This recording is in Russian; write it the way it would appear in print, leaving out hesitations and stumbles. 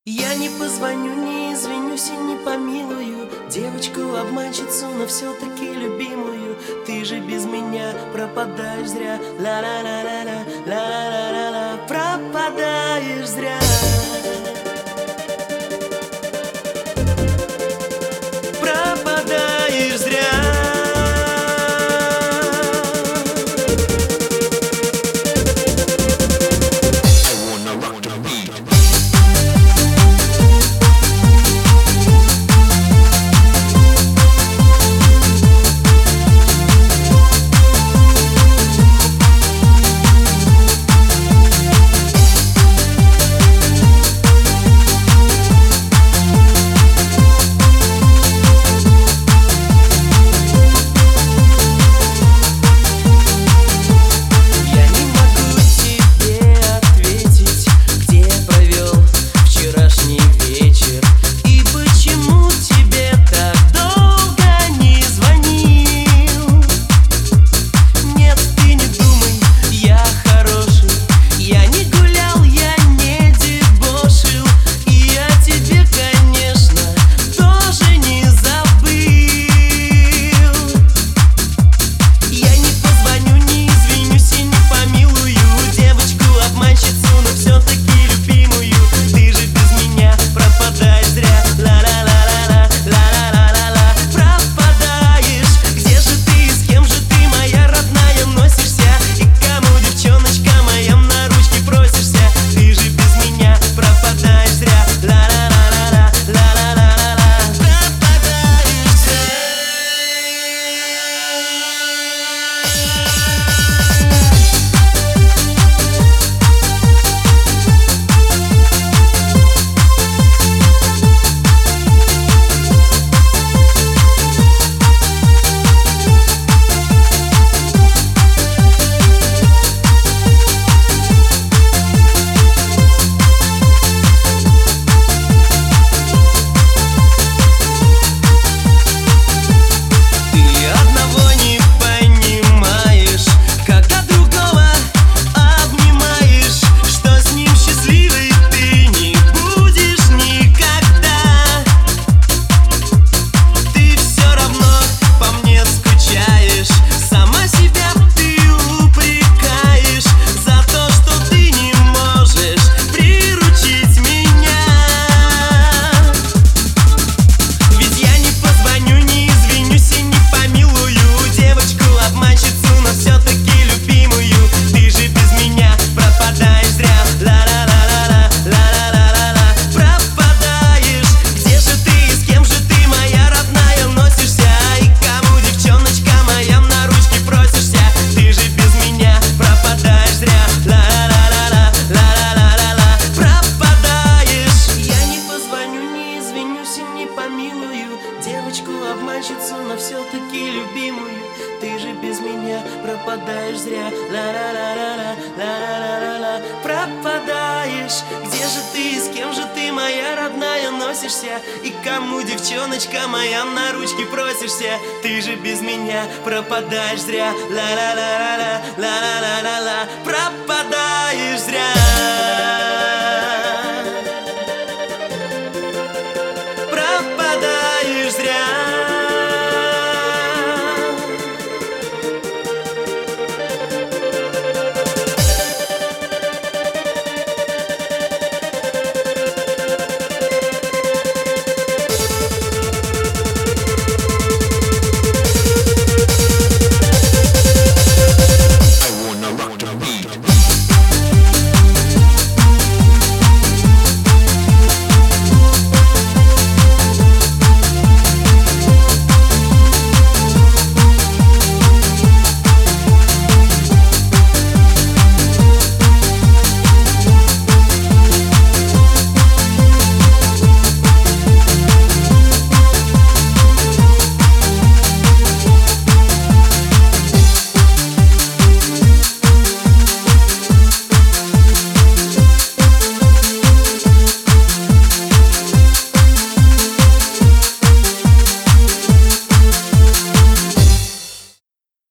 Я не позвоню, не извинюсь и не помилую девочку-обманщицу, но все-таки любимую. Ты же без меня пропадаешь зря. Ла-ла-ла-ла-ла, ла-ла-ла-ла-ла, пропадаешь зря. Пропадаешь зря. Девочку-обманщицу, но все-таки любимую. Ты же без меня пропадаешь зря. Ла-ла-ла-ла-ла, ла-ла-ла-ла-ла, пропадаешь. Где же ты, с кем же ты, моя родная, носишься? И кому, девчоночка моя, на ручки просишься? Ты же без меня пропадаешь зря. Ла-ла-ла-ла-ла, ла-ла-ла-ла-ла, пропадаешь зря.